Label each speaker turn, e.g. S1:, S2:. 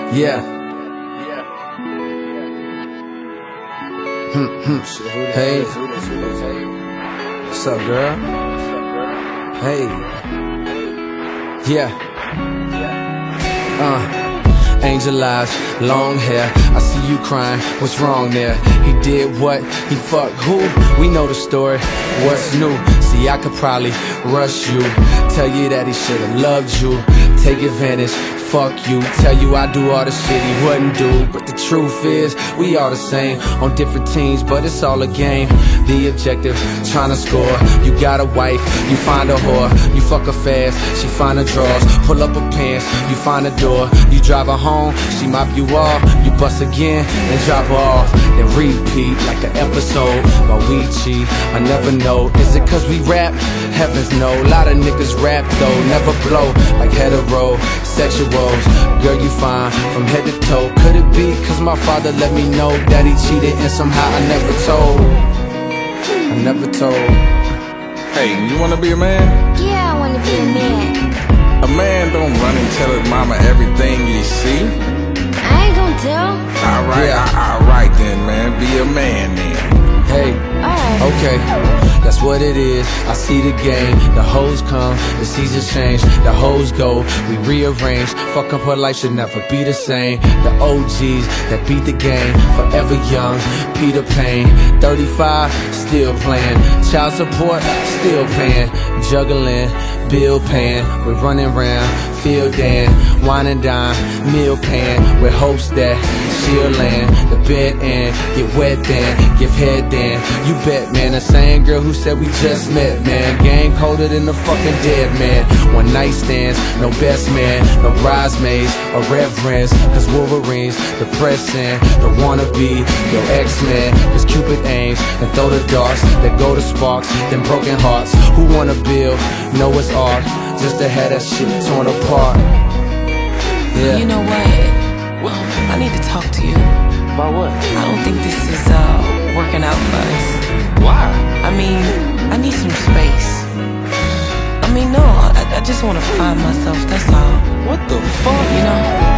S1: Yeah. Hey. What's up, girl? Hey. Yeah. Angel eyes, long hair. I see you crying. What's wrong there? He did what? He fucked who? We know the story. What's new? See, I could probably rush you, tell you that he should've loved you, take advantage. Fuck you, tell you I do all the shit he wouldn't do. But the truth is, we all the same, on different teams, but it's all a game. The objective, trying to score. You got a wife, you find a whore. You fuck her fast, she find her drawers. Pull up her pants, you find a door. You drive her home, she mop you off. You bust again, and drop her off. Then repeat like an episode. But we cheat, I never know. Is it cause we rap? Heavens no. A lot of niggas rap though, never blow. Like hetero, sexual. Girl, you fine from head to toe. Could it be cause my father let me know that he cheated and somehow I never told? I never told.
S2: Hey, you wanna be a man?
S3: Yeah, I wanna be a man.
S2: A man don't run and tell his mama everything you see.
S3: I ain't gonna tell.
S2: Alright then, man. Be a man then.
S1: Hey, okay, that's what it is. I see the game, the hoes come, the seasons change, the hoes go, we rearrange. Fuck up her life, should never be the same. The OGs that beat the game, forever young, Peter Pan. 35, still playing, child support, still paying, juggling, bill paying. We're running round, field dan, wine and dine, meal pan, with hopes that she'll land. The bed and get wet then, give head then. You bet, man, the same girl who said we just met, man. Game colder than the fucking dead man. One night stands, no best man, no bridesmaids or reverends. Cause Wolverines, depressing, the wannabe, your X-Men. Cause Cupid aims and throw the darts that go to sparks, then broken hearts. Who wanna build? Know it's art, just to have that shit torn apart. Yeah.
S4: You know what? I need to talk to you.
S1: About what?
S4: I don't think this is working out for us.
S2: Why?
S4: I mean, I need some space. I mean, no, I just want to find myself, that's all.
S2: What the fuck?
S4: You know?